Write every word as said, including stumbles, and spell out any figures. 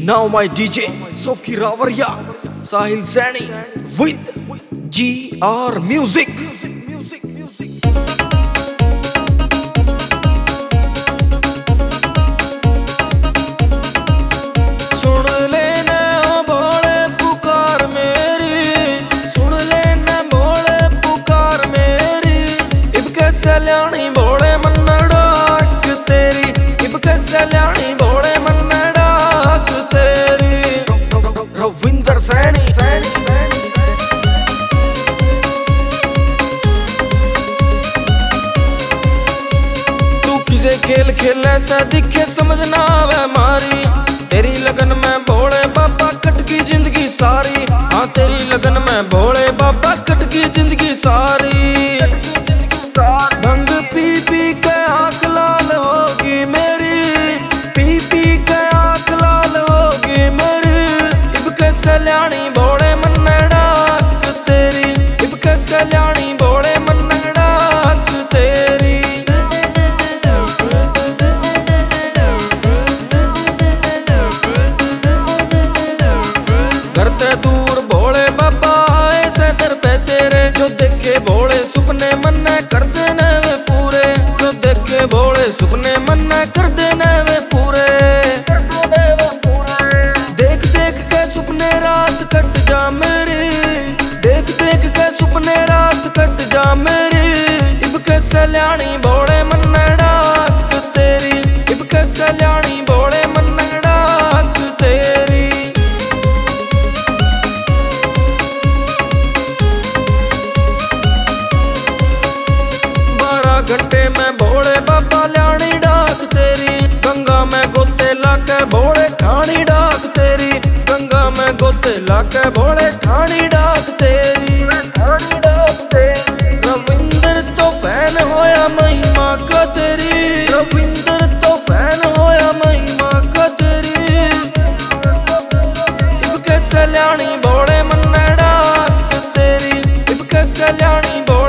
Now my D J Soki Rawaria, Sahil Sani with G R Music. सुन लेना बोले पुकार मेरी, सुन लेना बोले पुकार मेरी, इब कैसे ल्याणी बोले मन डाक तेरी, इब कैसे ल्याणी बोले मन डाक तेरी। रविंदर सैनी तू किसे खेल खेले से दिखे समझना वे मारी, तेरी लगन में भोले बाबा कटकी जिंदगी सारी। हाँ तेरी लगन में भोले बाबा कटकी जिंदगी सारी। भंग पी पी के आंख लाल होगी मेरी, पी पी के आंख लाल होगी मेरी, इब कैसे ल्याणी भोले मन डाक तेरी, इब कैसे ल्याणी भोले मन डाक तेरी। करते दूर भोले बाबा आए से दर पे तेरे, जो देखे भोले सुपने मन कर देने वे पूरे, जो देखे भोले सुपने मन कर देने वे पूरे। देख देख के सुपने रात कट जा मेरी, देख देख के सुपने रात कट जा मेरी, इब कैसे ल्याणी भोले मन डाक तेरी, इब कैसे ल्याणी भोले मन डाक तेरी। घंटे में भोले बाबा ल्याणी डाक तेरी, गंगा में गोते लाके भोले ठाणी डाक तेरी, गंगा में गोते लाके भोले ठाणी डाक तेरी। रविंदर तो फैन होया महिमा का तेरी, रविंदर तो फैन होया महिमा का तेरी, इब कैसे ल्याणी भोले मन डाक तेरी, इब कैसे ल्याणी